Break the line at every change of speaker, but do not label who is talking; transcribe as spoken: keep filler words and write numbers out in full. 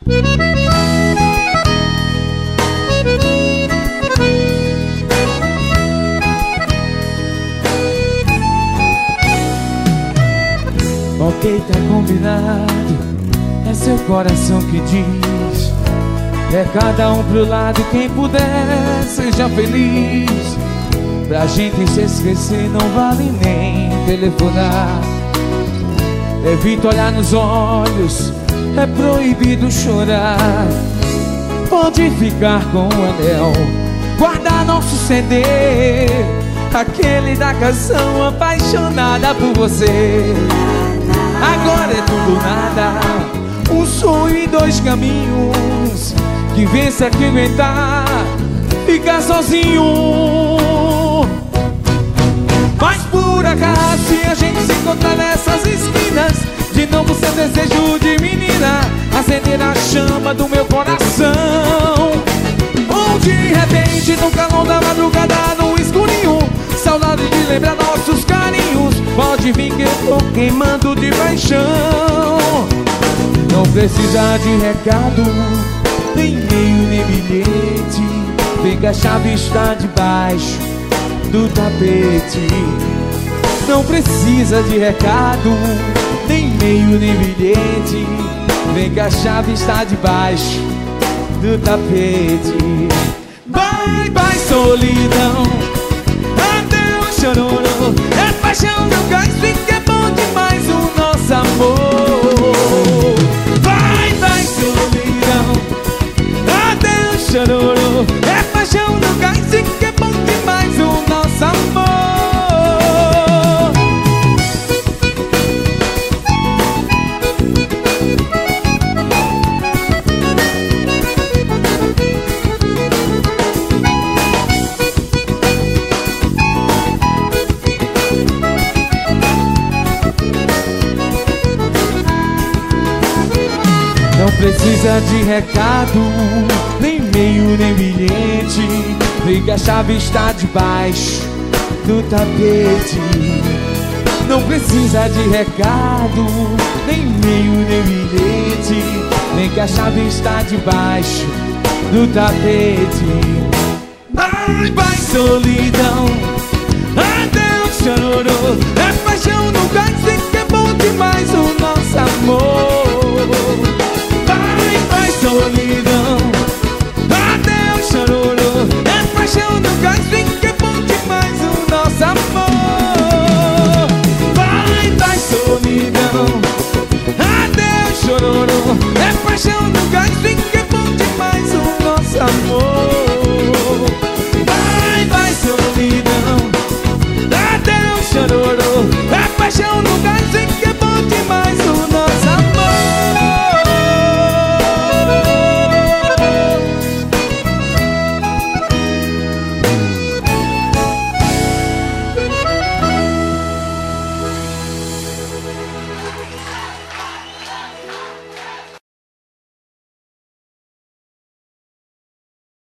Ok, tá combinado, é seu coração que diz. É cada um pro lado, quem puder, seja feliz. Pra gente se esquecer não vale nem telefonar. Evita olhar nos olhos, é proibido chorar. Pode ficar com o anel, guardar nosso C D, aquele da canção apaixonada por você. Agora é tudo nada, um sonho e dois caminhos, que vença que aguentar ficar sozinho. Mas por acaso, se a gente se encontrar nessas esquinas, de novo seu desejo de menina acender a chama do meu coração. Ou de repente, no calor da madrugada, no escurinho, saudade de lembrar nossos carinhos, pode vir que eu tô queimando de paixão. Não precisa de recado, nem e-mail, nem bilhete, vem que a chave está debaixo do tapete. Não precisa de recado, nem e-mail, nem bilhete, vem que a chave está debaixo do tapete. Bye, bye, solidão, adeus, chororô, é paixão no gás, fica bom demais o nosso amor. Bye, bye, solidão, adeus, chororô, é paixão no gás, fica bom demais o nosso amor. Não precisa de recado, nem e-mail, nem bilhete, vem que a chave está debaixo do tapete. Não precisa de recado, nem e-mail, nem bilhete, vem que a chave está debaixo do tapete. Bye, bye, solidão, adeus, chororô, é paixão no gás, que é bom demais o nosso amor. Bye, bye, solidão, adeus, chororô, é paixão no gás, que é bom demais o nosso amor. Bye, bye, solidão, adeus, chororô, é paixão no gás, que é bom demais o nosso amor.